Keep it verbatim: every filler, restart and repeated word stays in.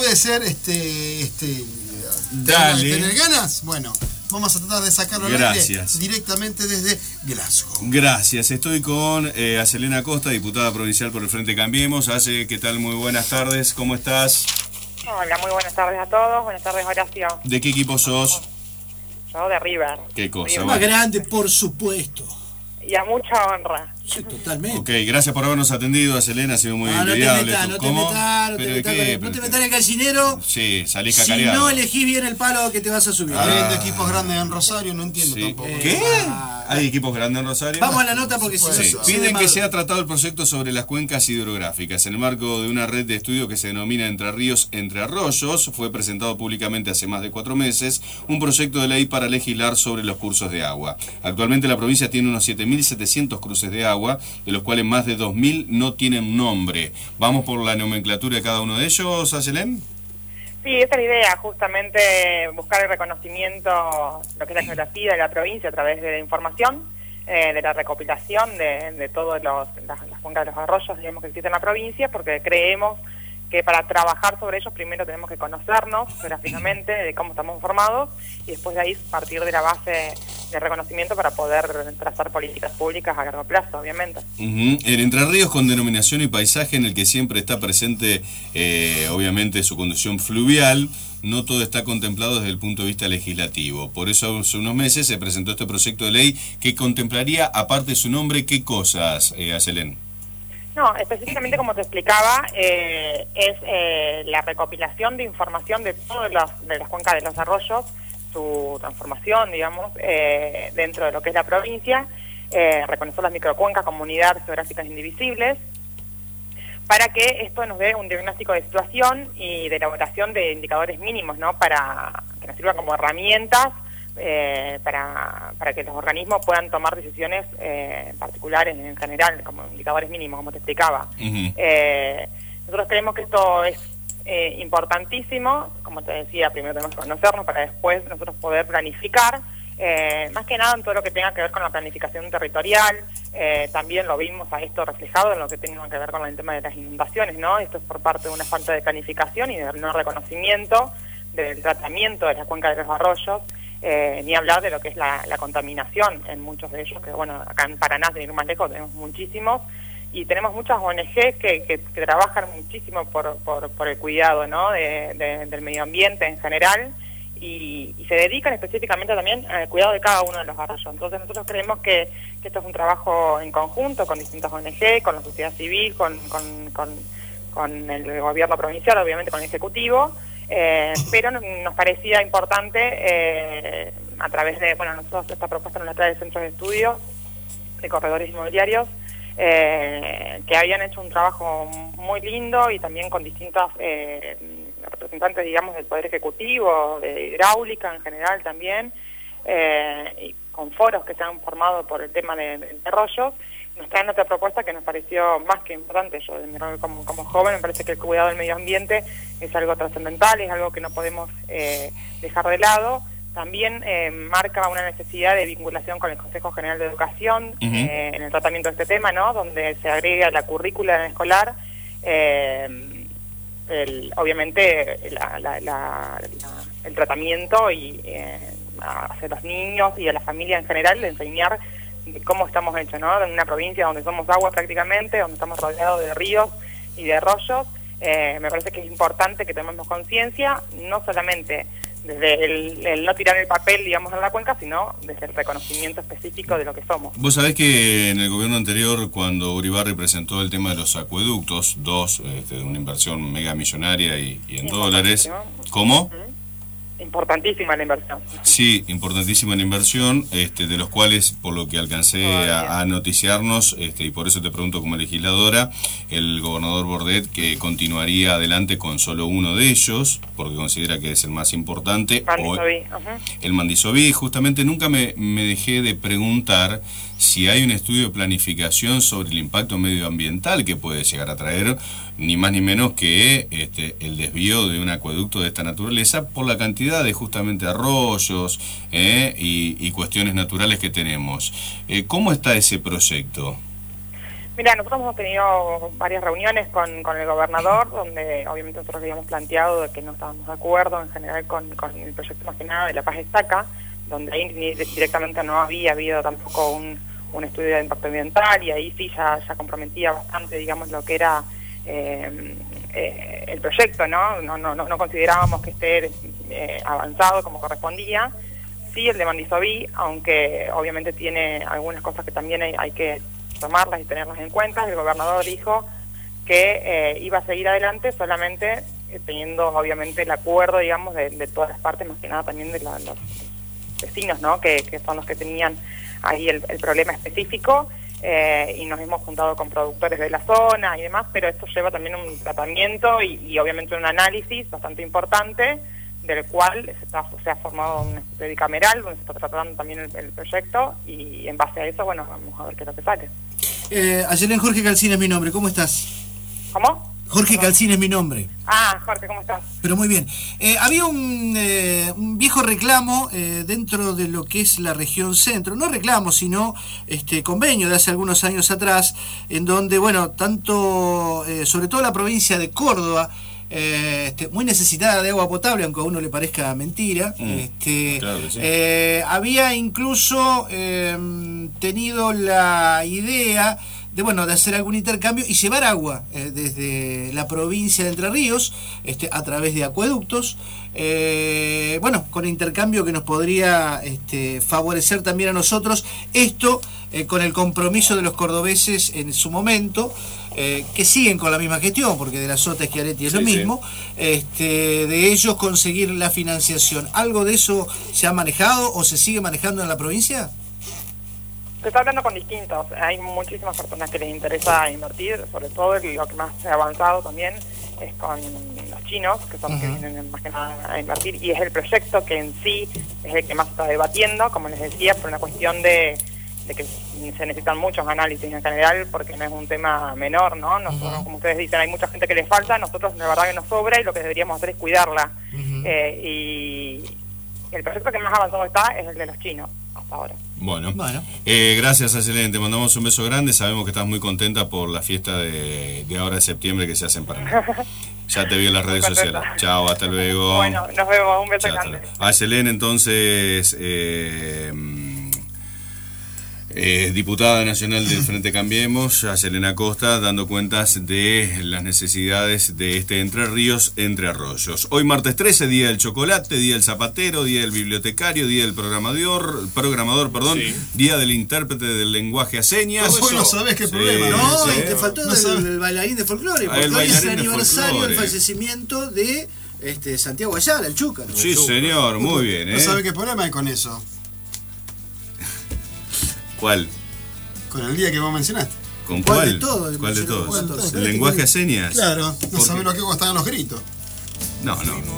puede ser, este, este, Dale. ¿tener ganas? Bueno, vamos a tratar de sacarlo al aire directamente desde Glasgow. Gracias. Estoy con eh, Acelena Costa, diputada provincial por el Frente Cambiemos. Ace, ¿qué tal? Muy buenas tardes. ¿Cómo estás? Hola, muy buenas tardes a todos. Buenas tardes, Horacio. ¿De qué equipo sos? Yo de River. ¿Qué cosa? River. Más grande, por supuesto. Y a mucha honra. Sí, totalmente. Ok, gracias por habernos atendido, Acelena, ha sido muy no, envidiable. No te metas, no te ¿Cómo? metas, no te ¿Pero metas, qué? no te metas en el gallinero. Sí, salís Si cacareado. no elegís bien el palo que te vas a subir. Ah. Viendo equipos grandes en Rosario, no entiendo Sí. tampoco. ¿Qué? Ah, ¿Hay equipos grandes en Rosario? Vamos a la nota porque si Sí. no... Piden que sea tratado el proyecto sobre las cuencas hidrográficas. En el marco de una red de estudio que se denomina Entre Ríos, Entre Arroyos, fue presentado públicamente hace más de cuatro meses un proyecto de ley para legislar sobre los cursos de agua. Actualmente la provincia tiene unos siete mil setecientos cruces de agua, de los cuales más de dos mil no tienen nombre. ¿Vamos por la nomenclatura de cada uno de ellos, Acelén? Sí, esa es la idea, justamente buscar el reconocimiento, lo que es la geografía de la provincia a través de la información, eh, de la recopilación de, de todas las, las cuencas de los arroyos, digamos, que existen en la provincia, porque creemos que para trabajar sobre ellos primero tenemos que conocernos geográficamente de cómo estamos formados y después de ahí partir de la base de reconocimiento para poder trazar políticas públicas a largo plazo, obviamente. Uh-huh. En Entre Ríos con denominación y paisaje en el que siempre está presente, eh, obviamente, su conducción fluvial, no todo está contemplado desde el punto de vista legislativo. Por eso hace unos meses se presentó este proyecto de ley que contemplaría, aparte de su nombre, ¿qué cosas, eh, Acelén? No, específicamente como te explicaba, eh, es eh, la recopilación de información de todas las, de las cuencas de los arroyos, su transformación, digamos, eh, dentro de lo que es la provincia, eh, reconocer las microcuencas como unidades geográficas indivisibles, para que esto nos dé un diagnóstico de situación y de elaboración de indicadores mínimos, ¿no? Para que nos sirva como herramientas Eh, para, para que los organismos puedan tomar decisiones eh, particulares en general, como indicadores mínimos, como te explicaba. Uh-huh. eh, nosotros creemos que esto es eh, importantísimo, como te decía, primero tenemos que conocernos para después nosotros poder planificar, eh, más que nada en todo lo que tenga que ver con la planificación territorial. Eh, también lo vimos a esto reflejado en lo que tenga que ver con el tema de las inundaciones, ¿no? Esto es por parte de una falta de planificación y de no reconocimiento del tratamiento de las cuencas de los arroyos. Eh, ni hablar de lo que es la, la contaminación en muchos de ellos, que bueno, acá en Paraná, sin ir más lejos, tenemos muchísimos, y tenemos muchas O N G que, que, que trabajan muchísimo por, por, por el cuidado, ¿no? de, de, del medio ambiente en general, y, y se dedican específicamente también al cuidado de cada uno de los arroyos. Entonces nosotros creemos que, que esto es un trabajo en conjunto con distintas O N G, con la sociedad civil, con, con, con, con el gobierno provincial, obviamente con el Ejecutivo. Eh, pero nos parecía importante eh, a través de, bueno, nosotros esta propuesta nos la trae de centros de estudio de corredores inmobiliarios eh, que habían hecho un trabajo muy lindo y también con distintos eh, representantes, digamos, del Poder Ejecutivo, de hidráulica en general también, eh, y con foros que se han formado por el tema de, de arroyos. Nos traen otra propuesta que nos pareció más que importante. Yo, como, como joven, me parece que el cuidado del medio ambiente es algo trascendental, es algo que no podemos eh, dejar de lado. También eh, marca una necesidad de vinculación con el Consejo General de Educación uh-huh. eh, en el tratamiento de este tema, ¿no? Donde se agrega a la currícula escolar, eh, el, obviamente, la, la, la, la, el tratamiento y eh, hacia los niños y a la familia en general, de enseñar de cómo estamos hechos, ¿no? En una provincia donde somos agua prácticamente, donde estamos rodeados de ríos y de arroyos, eh, me parece que es importante que tomemos conciencia, no solamente desde el, el no tirar el papel, digamos, en la cuenca, sino desde el reconocimiento específico de lo que somos. Vos sabés que en el gobierno anterior, cuando Uribarri presentó el tema de los acueductos, dos, este, de una inversión mega millonaria y, y en dólares, ¿cómo? Uh-huh. Importantísima la inversión. Sí, importantísima la inversión, este, de los cuales, por lo que alcancé a, a noticiarnos, este, y por eso te pregunto como legisladora, el gobernador Bordet que continuaría adelante con solo uno de ellos, porque considera que es el más importante. Mandisoví. Uh-huh. El Mandisoví, justamente nunca me, me dejé de preguntar si hay un estudio de planificación sobre el impacto medioambiental que puede llegar a traer ni más ni menos que este, el desvío de un acueducto de esta naturaleza por la cantidad de justamente arroyos eh, y, y cuestiones naturales que tenemos. Eh, ¿Cómo está ese proyecto? Mira, nosotros hemos tenido varias reuniones con, con el gobernador, donde obviamente nosotros habíamos planteado de que no estábamos de acuerdo en general con, con el proyecto más que nada de La Paz Estaca, donde ahí directamente no había habido tampoco un, un estudio de impacto ambiental, y ahí sí ya, ya comprometía bastante, digamos, lo que era eh, eh, el proyecto, ¿no? No, no, no considerábamos que esté eh, avanzado como correspondía. Sí, el de Mandisoví, aunque obviamente tiene algunas cosas que también hay, hay que tomarlas y tenerlas en cuenta. El gobernador dijo que eh, iba a seguir adelante solamente eh, teniendo obviamente el acuerdo, digamos, de, de todas las partes, más que nada también de la, los vecinos, ¿no? Que, que son los que tenían ahí el, el problema específico, eh, y nos hemos juntado con productores de la zona y demás, pero esto lleva también un tratamiento y, y obviamente un análisis bastante importante, del cual se, está, se ha formado un estudio bicameral donde se está tratando también el, el proyecto, y en base a eso, bueno, vamos a ver qué es lo que sale. Eh, Ayelén, Jorge Calcín es mi nombre, ¿cómo estás? ¿Cómo? Jorge Calcín es mi nombre. Ah, Jorge, ¿cómo estás? Pero muy bien. Eh, había un, eh, un viejo reclamo eh, dentro de lo que es la región centro, no reclamo, sino este convenio de hace algunos años atrás, en donde, bueno, tanto, eh, sobre todo la provincia de Córdoba, Eh, este, muy necesitada de agua potable, aunque a uno le parezca mentira, mm, este, claro que sí. eh, había incluso eh, tenido la idea de, bueno, de hacer algún intercambio y llevar agua eh, desde la provincia de Entre Ríos, este, a través de acueductos, eh, bueno, con intercambio que nos podría este, favorecer también a nosotros, esto eh, con el compromiso de los cordobeses en su momento, Eh, que siguen con la misma gestión, porque de la Sota Schiaretti es sí, lo mismo, sí. este, de ellos conseguir la financiación. ¿Algo de eso se ha manejado o se sigue manejando en la provincia? Se está hablando con distintos, hay muchísimas personas que les interesa invertir, sobre todo lo que más se ha avanzado también es con los chinos, que son los uh-huh. que vienen más que nada a invertir, y es el proyecto que en sí es el que más se está debatiendo, como les decía, por una cuestión de de que se necesitan muchos análisis en general, porque no es un tema menor, ¿no? Nosotros, uh-huh. como ustedes dicen, hay mucha gente que le falta, nosotros la verdad que nos sobra, y lo que deberíamos hacer es cuidarla. Uh-huh. Eh, y el proyecto que más avanzado está es el de los chinos, hasta ahora. Bueno, bueno. Eh, gracias, Ayelén, te mandamos un beso grande, sabemos que estás muy contenta por la fiesta de, de ahora de septiembre que se hace en Paraná. Ya te vi en las redes sociales. Chao, hasta luego. Bueno, nos vemos, un beso grande. Ayelén, entonces... Eh, Eh, diputada nacional del Frente Cambiemos, Ayelén Acosta, dando cuentas de las necesidades de este Entre Ríos, Entre Arroyos. Hoy martes trece, día del chocolate, día del zapatero, día del bibliotecario, día del programador, programador, perdón, sí. día del intérprete del lenguaje a señas. Vos no sabés qué sí, problema. No, sí, y te faltó no el, el bailarín de folclore, porque el hoy es el aniversario del fallecimiento de este, Santiago Ayala, el Chúcaro. Sí, el señor, muy bien. ¿eh? No sabés qué problema hay con eso. ¿Cuál? Con el día que vos mencionaste. ¿Con cuál? ¿Cuál de todos? ¿Cuál de todos? ¿El lenguaje a señas? Claro, no sabés lo que estaban los gritos. No, no.